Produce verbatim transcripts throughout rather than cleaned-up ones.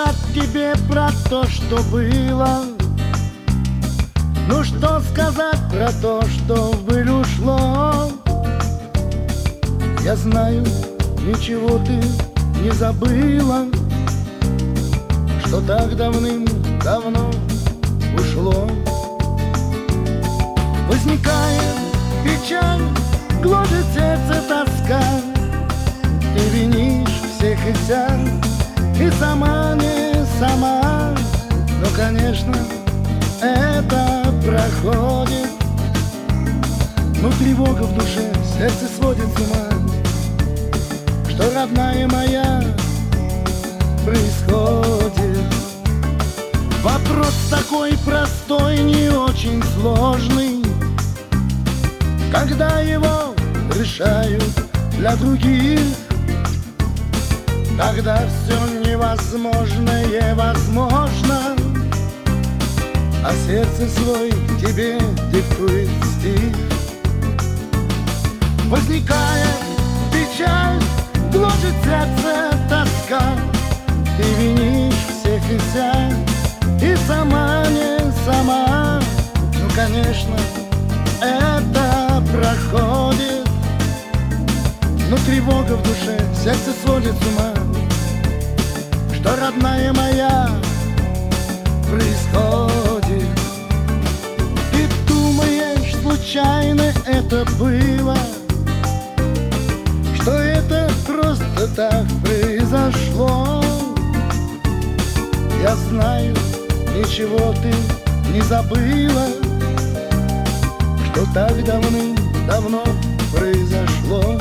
сказать тебе про то, что было? Ну что сказать про то, что в быль ушло? Я знаю, ничего ты не забыла, что так давным-давно ушло. Возникает печаль, гложет сердце тоска. Ты винишь всех и вся, и сама не сама. Но, конечно, это проходит. Но тревога в душе, сердце сводит с ума, что, родная моя, происходит. Вопрос такой простой, не очень сложный, когда его решают для других, тогда все невозможное возможно, а сердце свой тебе диктует стих. Возникает печаль, гложет сердце тоска. Ты винишь всех и вся, и сама не сама. Ну, конечно, это проходит. Но тревога в душе, сердце сводит с ума, что, родная моя, происходит. Ты думаешь, случайно это было, что это просто так произошло? Я знаю, ничего ты не забыла, что так давным-давно произошло.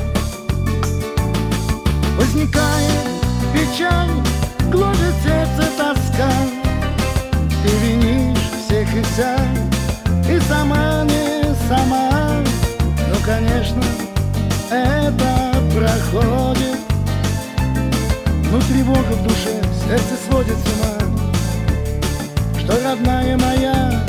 Возникает печаль, гложет сердце тоска. Ты винишь всех и вся, и сама не сама. Ну, конечно, это проходит. Но тревога в душе, сердце сводит с ума, что, родная моя,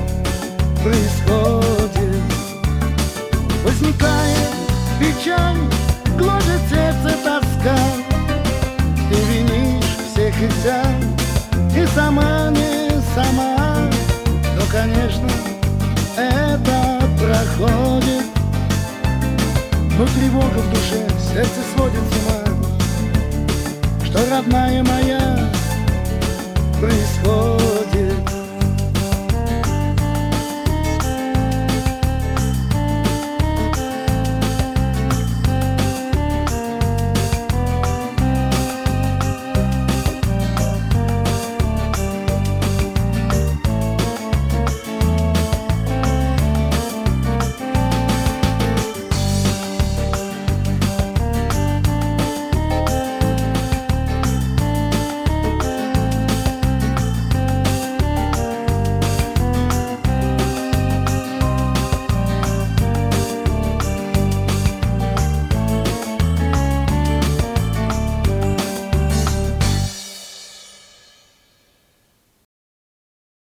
происходит. Возникает печаль, гложет сердце тоска. Ты винишь всех и вся, и сама не сама. Но, конечно, это проходит. Но тревога в душе, сердце сводит с ума, что, родная моя,